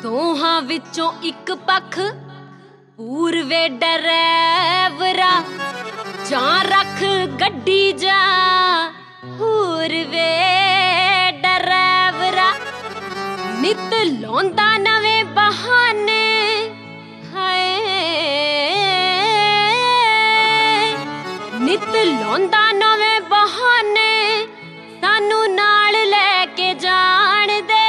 ਦੋਹਾਂ ਵਿੱਚੋਂ ਇੱਕ ਪੱਖ ਪੂਰਵੇ ਡਰੈਵਰਾ ਜਾਂ ਰੱਖ ਗੱਡੀ ਜਾ ਪੂਰਵੇ ਡਰੈਵਰਾ ਨਿਤ ਲਾਉਂਦਾ ਨਵੇਂ ਬਹਾਨੇ ਹਾਏ ਨਿਤ ਲਾਉਂਦਾ ਨਵੇਂ ਬਹਾਨੇ ਸਾਨੂੰ ਨਾਲ ਲੈ ਕੇ ਜਾਣ ਦੇ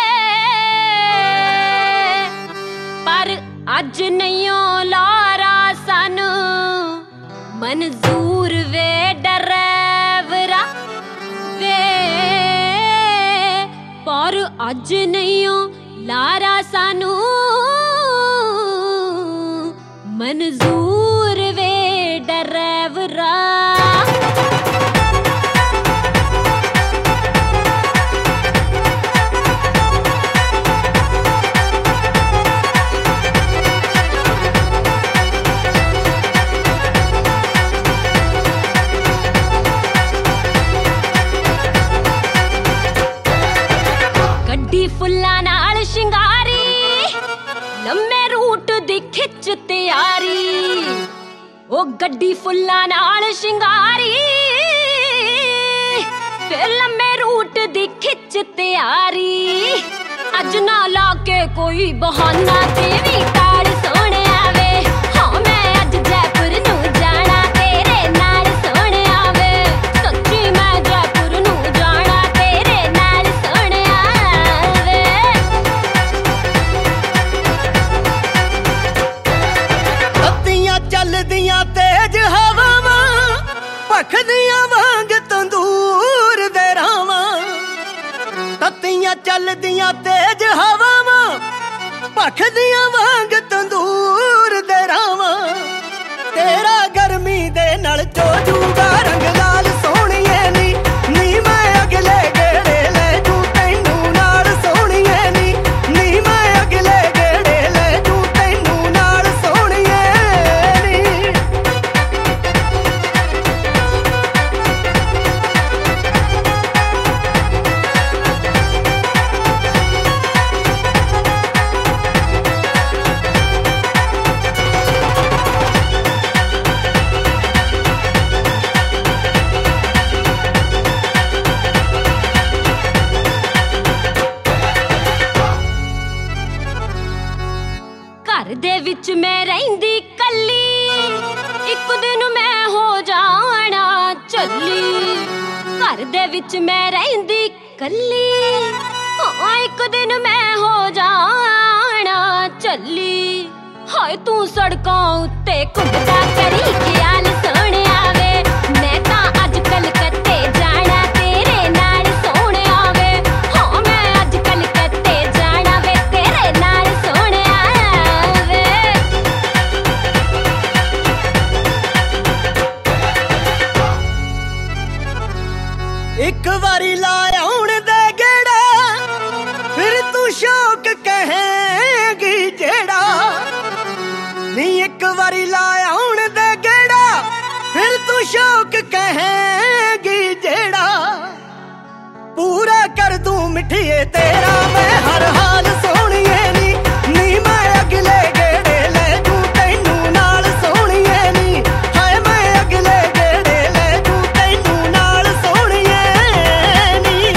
ਪਰ ਅੱਜ ਨਹੀਂ ਲਾਰਾ ਸਾਨੂੰ ਮਨਜ਼ੂਰ ਵੇ ਡਰੈਵਰਾ ਵੇ ਪਰ ਅੱਜ ਨਹੀਂ ਲਾਰਾ ਸਾਨੂੰ ਮਨਜ਼ੂਰ ਵੇ ਡਰੈਵਰਾ ਫੁੱਲਾਂ ਨਾਲ ਸ਼ਿੰਗਾਰੀ ਲੰਮੇ ਰੂਟ ਦੀ ਖਿੱਚ ਤਿਆਰੀ ਉਹ ਗੱਡੀ ਫੁੱਲਾਂ ਨਾਲ ਸ਼ਿੰਗਾਰੀ ਫਿਰ ਲੰਮੇ ਰੂਟ ਦੀ ਖਿੱਚ ਤਿਆਰੀ ਅੱਜ ਨਾ ਲਾ ਕੇ ਕੋਈ ਬਹਾਨਾ ਤੇ ਵੀ ਤਾੜ ਸੋਹਣਿਆ ਵੇ ਹਾਂ ਮੈਂ ਅੱਜ ਜੈਪੁਰ ਨੂੰ ਜਾਣਾ ਤੇਰੇ ਨਾਲ ਸੋਹਣਿਆ ਵੇ ਸੱਚੀ ਮੈਂ ਜੈਪੁਰ ਨੂੰ ਜਾਣਾ ਤੇਰੇ ਨਾਲ ਸੋਹਣਿਆ ਚੱਲਦੀਆਂ ਤੇਜ ਹਵਾਵਾਂ ਭਖਦੀਆਂ ਵਾਂਗ ਤੰਦੂਰ ਦੇ ਰਾਵਾਂ ਤੱਤੀਆਂ ਚੱਲਦੀਆਂ ਤੇਜ ਹਵਾਵਾਂ ਭਖਦੀਆਂ ਵਾਂਗ ਤੰਦੂਰ ਦੇ ਰਾਵਾਂ ਤੇਰਾ ਗਰਮੀ ਦੇ ਨਾਲ ਚੋਜੂਗਾ ਰੰਗ ਲਾਲ ਸੋਹਣੀਏ ਨੀ ਨੀ ਮੈਂ ਅਗਲੇ ਗੇੜੇ ਲੈ ਜੂ ਤੈਨੂੰ ਨਾਲ ਸੋਹਣੀਏ ਨੀ ਨੀ ਮੈਂ ਅਗਲੇ ਗੇੜੇ ਲੈ ਜੂ ਤੈਨੂੰ ਨਾਲ ਸੋਹਣੀਏ ਘਰ ਦੇ ਵਿੱਚ ਮੈਂ ਰਹਿੰਦੀ ਕੱਲੀ ਇੱਕ ਦਿਨ ਮੈਂ ਹੋ ਜਾਣਾ ਚੱਲੀ ਘਰ ਦੇ ਵਿੱਚ ਮੈਂ ਰਹਿੰਦੀ ਕੱਲੀ ਹਾਂ ਇੱਕ ਦਿਨ ਮੈਂ ਹੋ ਜਾਣਾ ਚੱਲੀ ਹਾਏ ਤੂੰ ਸੜਕਾਂ ਉੱਤੇ ਘੁੰਮਦਾ ਕਰੀ ਖਿਆਲ ਸੋਹਣਿਆ ਵੇ ਮੈਂ ਤਾਂ ਅੱਜ ਕਲਕੱਤੇ ਜਾਣਾ ਤੇਰੇ ਨਾਲ ਸੋਹਣਿਆ ਵੇ ਹਾਂ ਮੈਂ ਅੱਜ ਕਲਕੱਤੇ ਜਾਣਾ ਵੇ ਤੇਰੇ ਨਾਲ ਸੋਹਣਿਆ ਵੇ ਇੱਕ ਵਾਰੀ ਲਾ ਆਉਣ ਦੇ ਗੇੜਾ ਫਿਰ ਤੂੰ ਸ਼ੌਕ ਕਹੇਂਗੀ ਜਿਹੜਾ ਨੀ ਇੱਕ ਵਾਰੀ ਲਾ ਆਉਣ ਦੇ ਗੇੜਾ ਫਿਰ ਤੂੰ ਸ਼ੌਕ ਕਹੇਂਗੀ ਜਿਹੜਾ ਪੂਰਾ ਕਰ ਦੂੰ ਮਿੱਠੀਏ ਤੇਰਾ ਮੈਂ ਹਰ ਹਾਲ ਸੋਹਣੀਏ ਨੀ ਨੀ ਮੈਂ ਅਗਲੇ ਗੇੜੇ ਲੈ ਜੂ ਤੈਨੂੰ ਨਾਲ ਸੋਹਣੀਏ ਨੀ ਹਾਏ ਮੈਂ ਅਗਲੇ ਗੇੜੇ ਲੈ ਜੂ ਤੈਨੂੰ ਨਾਲ ਸੋਹਣੀਏ ਨੀ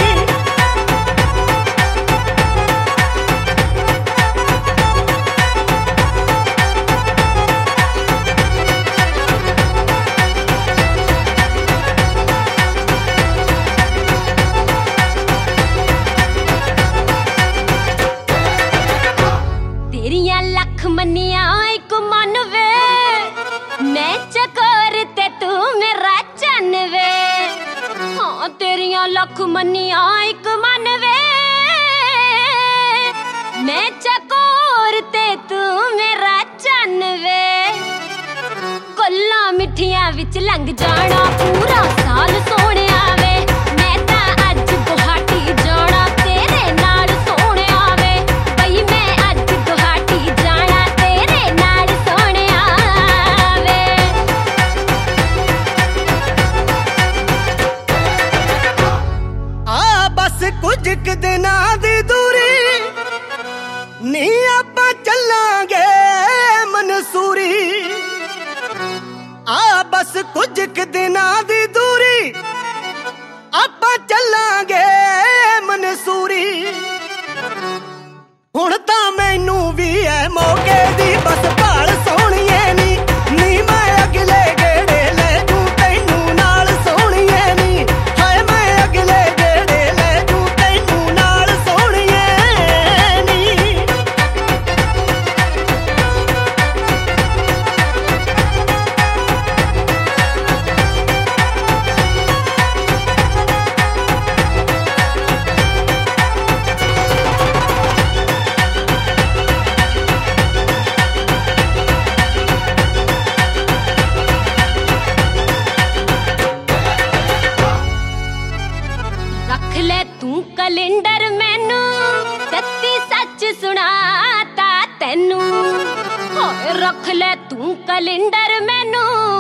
ਤੇਰੀਆਂ ਲੱਖ ਮੰਨੀਆਂ ਇੱਕ ਮਨ ਵੇ ਮੈਂ ਚਕੋਰ ਤੇ ਤੂੰ ਮੇਰਾ ਚੰਨ ਵੇ ਹਾਂ ਤੇਰੀਆਂ ਲੱਖ ਮੰਨੀਆਂ ਇੱਕ ਮਨ ਵੇ ਮੈਂ ਚਕੋਰ ਤੇ ਤੂੰ ਮੇਰਾ ਚੰਨ ਵੇ ਗੱਲਾਂ ਮਿੱਠੀਆਂ ਵਿੱਚ ਲੰਘ ਜਾਣਾ ਪੂਰਾ ਸਾਲ ਸੋਹਣਿਆ ਵੇ ਮੈਂ ਤਾਂ ਅੱਜ ਗੁਹਾਟੀ ਜਾਣਾ ਤੇਰੇ ਨਾਲ ਸੋਹਣਿਆ ਵੇ ਬਈ ਮੈਂ ਅੱਜ ਗੁਹਾਟੀ ਜਾਣਾ ਤੇਰੇ ਨਾਲ ਸੋਹਣਿਆ ਵੇ ਆ ਬਸ ਕੁਝ ਕੁ ਦਿਨਾਂ ਦੀ ਦੂਰੀ ਨੀ बस कुछ क दिनां दी दूरी आपां चलांगे मनसूरी हुण तां मैनू भी है मौके दी बस भाल सोहणीए नी मैं अगले गेड़े ले जूं तैनू नाल सोहणीए नी हाय मैं अगले गेड़े ले जूं तैनू नाल सोहणीए नी रख ले तू कैलेंडर मैनू सच्ची सच सुनाता तैनू होए रख ले तू कैलेंडर मैनू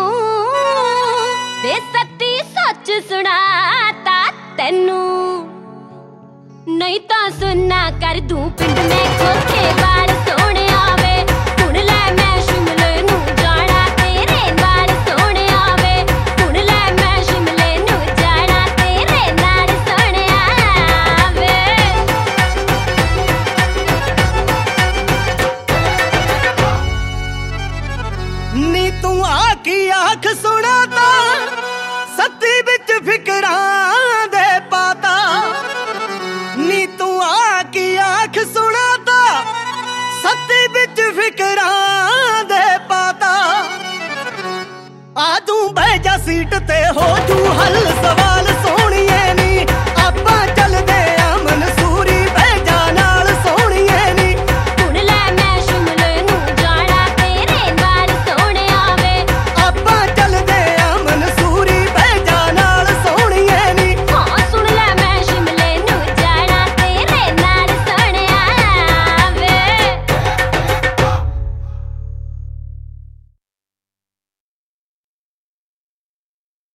वे सच्ची सच सुनाता तैनू नहीं तो सुनना कर दूं पिंड में खोखे बाल सोने आवे सुन ले मैं शिमले नू जाना तेरे नाल सोने आवे सुन ले मैं शिमले नू जाना तेरे नाल सोने आवे नी तू आखी आख सुनाता सत्ती बिच फिकरां दे पाता नी तू आखी आख सुनाता सत्ती बिच फिकरां दे पाता आ तू बह जा सीट ते हो तू हल सवाल